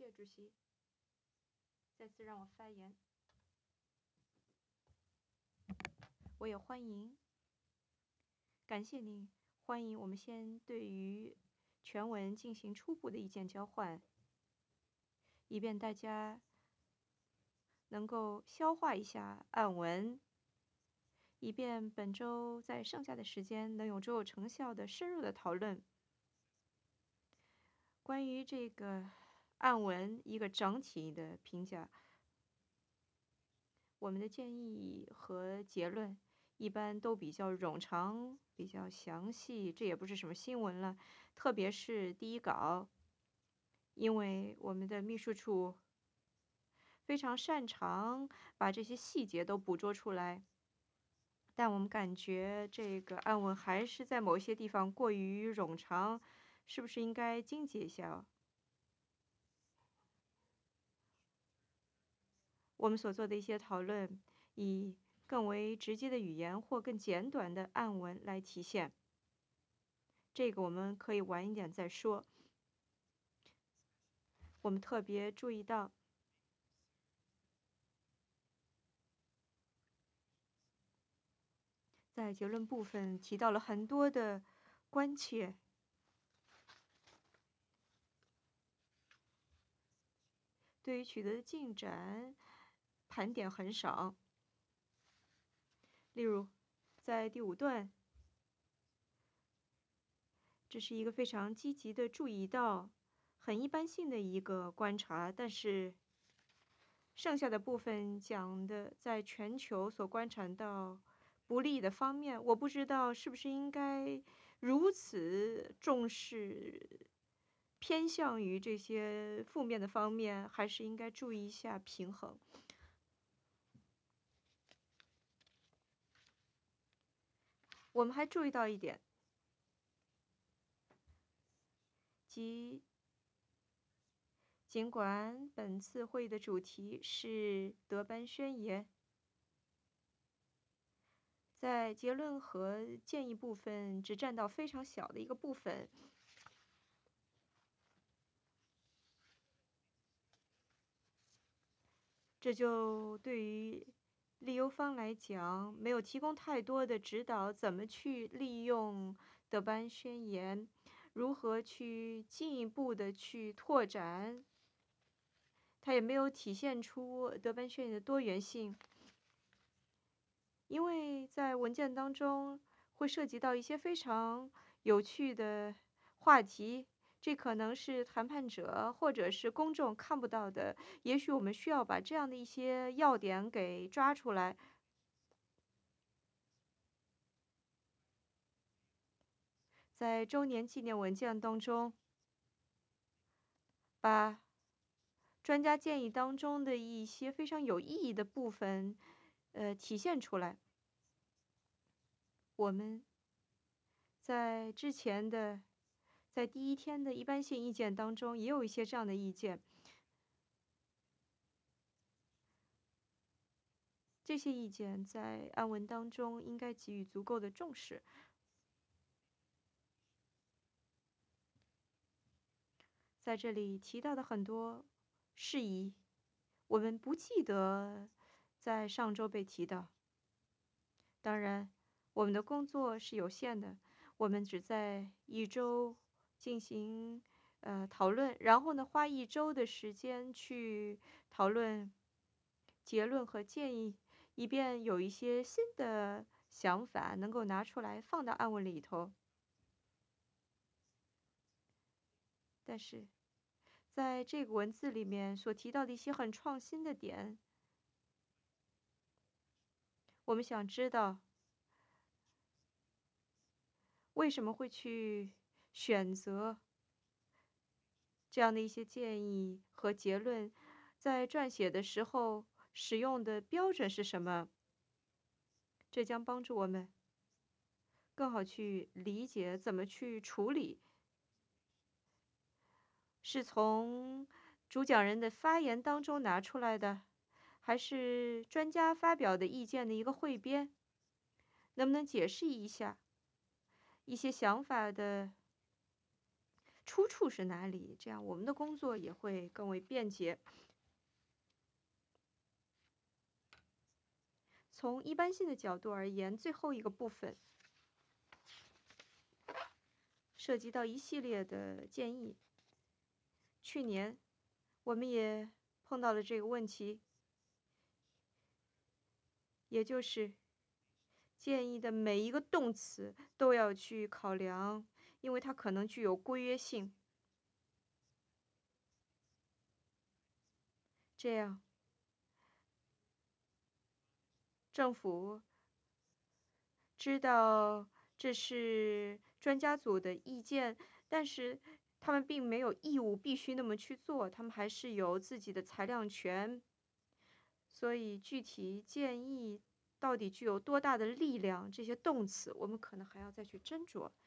谢主席，再次让我发言。我也感谢您，欢迎我们先对于全文进行初步的意见交换，以便大家能够消化一下案文，以便本周在剩下的时间能有卓有成效的深入的讨论。关于这个案文一个整体的评价，我们的建议和结论一般都比较冗长，比较详细，这也不是什么新闻了。特别是第一稿，因为我们的秘书处非常擅长把这些细节都捕捉出来，但我们感觉这个案文还是在某些地方过于冗长，是不是应该精简一下？我们所做的一些讨论，以更为直接的语言或更简短的案文来体现。这个我们可以晚一点再说。我们特别注意到，在结论部分提到了很多的关切，对于取得的进展盘点很少。例如，在第5段，这是一个非常积极的注意到很一般性的一个观察，但是剩下的部分讲的在全球所观察到不利的方面，我不知道是不是应该如此重视偏向于这些负面的方面，还是应该注意一下平衡。我们还注意到一点，即尽管本次会议的主题是德班宣言，在结论和建议部分只占到非常小的一个部分。这就对于利忧方来讲，没有提供太多的指导，怎么去利用德班宣言，如何去进一步的去拓展。它也没有体现出德班宣言的多元性，因为在文件当中会涉及到一些非常有趣的话题。这可能是谈判者或者是公众看不到的，也许我们需要把这样的一些要点给抓出来。在周年纪念文件当中，把专家建议当中的一些非常有意义的部分，体现出来。我们在之前的在第1天的一般性意见当中，也有一些这样的意见。这些意见在案文当中应该给予足够的重视。在这里提到的很多事宜，我们不记得在上周被提到。当然，我们的工作是有限的，我们只在1周进行讨论，然后呢，花1周的时间去讨论结论和建议，以便有一些新的想法能够拿出来放到案文里头。但是，在这个文字里面所提到的一些很创新的点，我们想知道为什么会去选择这样的一些建议和结论，在撰写的时候使用的标准是什么？这将帮助我们更好去理解怎么去处理。是从主讲人的发言当中拿出来的，还是专家发表的意见的一个汇编？能不能解释一下一些想法的出处是哪里，这样我们的工作也会更为便捷。从一般性的角度而言，最后一个部分涉及到一系列的建议。去年我们也碰到了这个问题，也就是建议的每一个动词都要去考量，因为它可能具有规约性。这样，政府知道这是专家组的意见，但是他们并没有义务必须那么去做，他们还是有自己的裁量权。所以具体建议到底具有多大的力量，这些动词我们可能还要再去斟酌。